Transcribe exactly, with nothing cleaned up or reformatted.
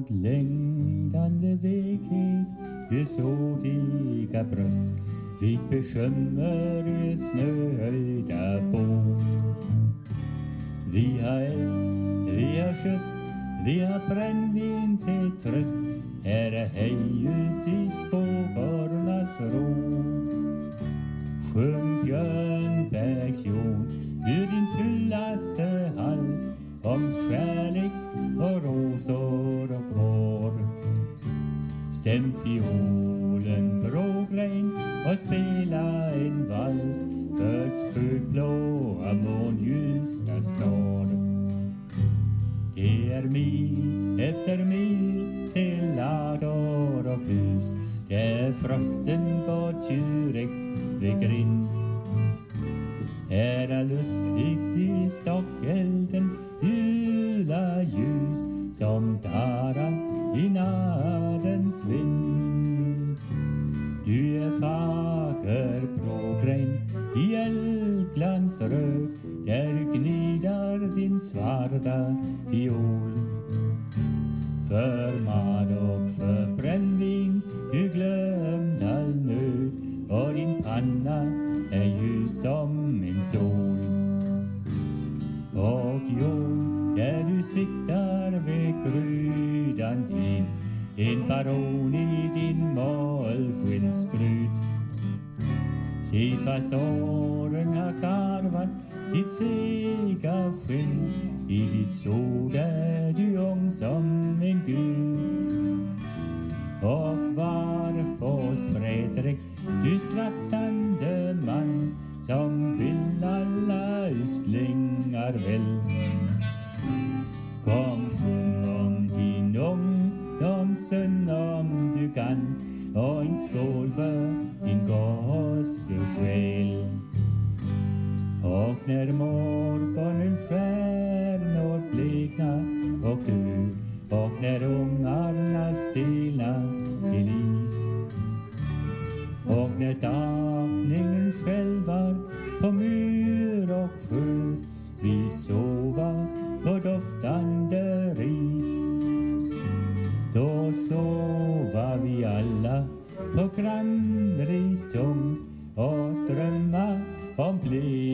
vårt längtande vekhet, ur sådiga bröst, vid bekymmer ur snöhöjda bo. Vi har eld, vi har kött, vi har brännvin till tröst, här är hej ut i skogornas ro. Sjung Björnbergsjon ur din fullaste hals, om kärlek och rosor och kår. Stäm fiolen brågren och spela en vals för sjöblåa månljusa snår. Det är mil efter mil till lador och hus, där frosten gått djurig vid grind. Här är lustigt i stockeldens gula ljus, som dara i nattens vind. Du är fager brågren i eldglans röd, där gnidar din svarta fiol. För mat och för brännvin du glömt all nöd, och din panna är ljus som en sol. Och Jon, där du sitter vid grydan din, en baron i din målskinnsgryt. Se fast åren har karvat ditt sega skinn, i ditt så där du ung som en gud. Och varför Fredrik, du skrattande man, som vill alla uslingar väl. Kom, sjung om din ungdomsson om du kan, och en skål för din gossesjäl. Och när morgonen stjärnor blekna och dö, och när ungarna stilla till is, och när dagningen skälvar på myr och sjö, vi sova på doftande ris. Då sova vi alla på grannris tungt och drömma om bli